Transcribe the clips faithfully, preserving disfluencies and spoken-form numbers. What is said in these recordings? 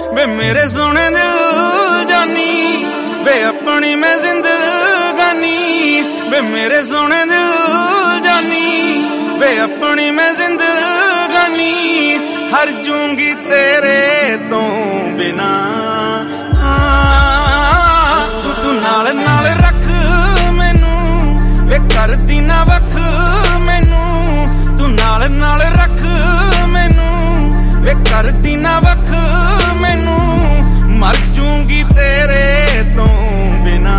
वे मेरे सोने दिल जानी वे अपनी मैं जिंदगानी वे मेरे सोने दिल जानी वे अपनी मैं जिंदगानी हर जूंगी तेरे तो बिना तू तू नाल नाल रख मैनू वे करदी ना वख मैनू तू नाल नाल रख मैनू वे करदी ना वख मैनू मर जूंगी तेरे तो बिना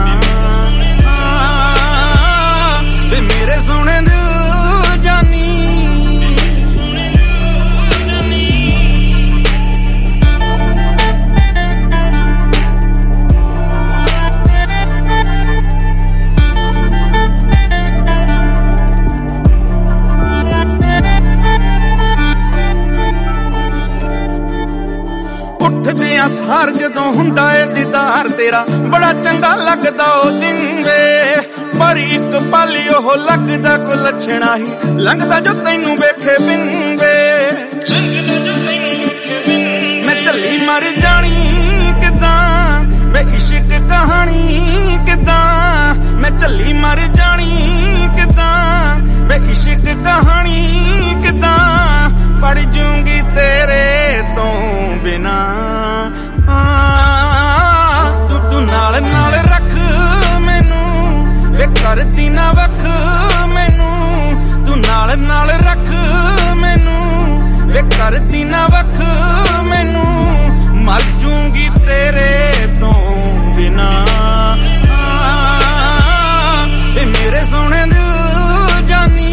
वे मेरे सोने दिल जानी उठदे आ सार जदों हुंदा ए दीदार तेरा बड़ा चंगा लगदा ओ दिन वे पर एक पल ओह लगदा को लछणा ही लंघदा जो तैनू वेखे बिन वे मैं झल्ली मर जानी किदां वे इश्क कहानी किदां मैं झल्ली मर जानी किदां वे इश्क कहानी किदां पड़ जूंगी तेरे तो बिना तू तू नाल नाल रख मैनू वे करदी ना वख मैनू तू नाल नाल रख मैनू वे करदी ना वख मैनू मर जूंगी तेरे तो बिना वे मेरे सोने दिल जानी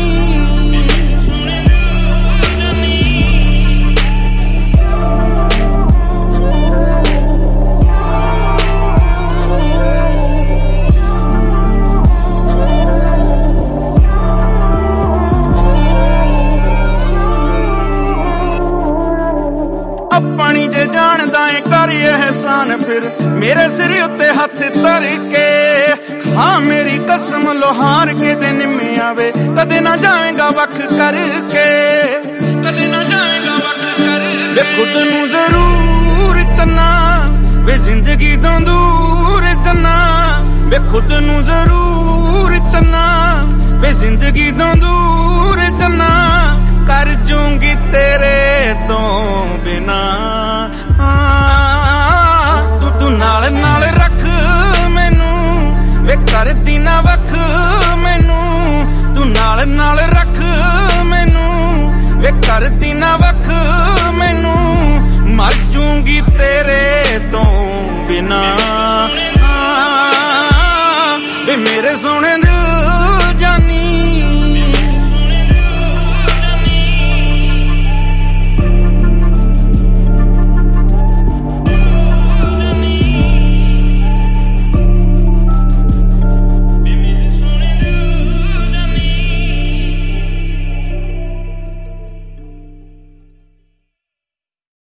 अपनी जे जानदा है कर एहसान फिर मेरे सिर उत्ते हथ धर के हाँ मेरी कसम लोहार के दिन में आवे कदे ना जाएगा वख करके कदे ना जाएगा वख करके वे खुद नू जरूर चन्ना वे जिंदगी तो दूर चन्ना वे खुद नू जरूर चन्ना वे जिंदगी तो दूर चन्ना कर जूंगी तेरे तो बिना तू तू नाल नाल रख मैनू वे करदी ना वख मैनू तू नाल नाल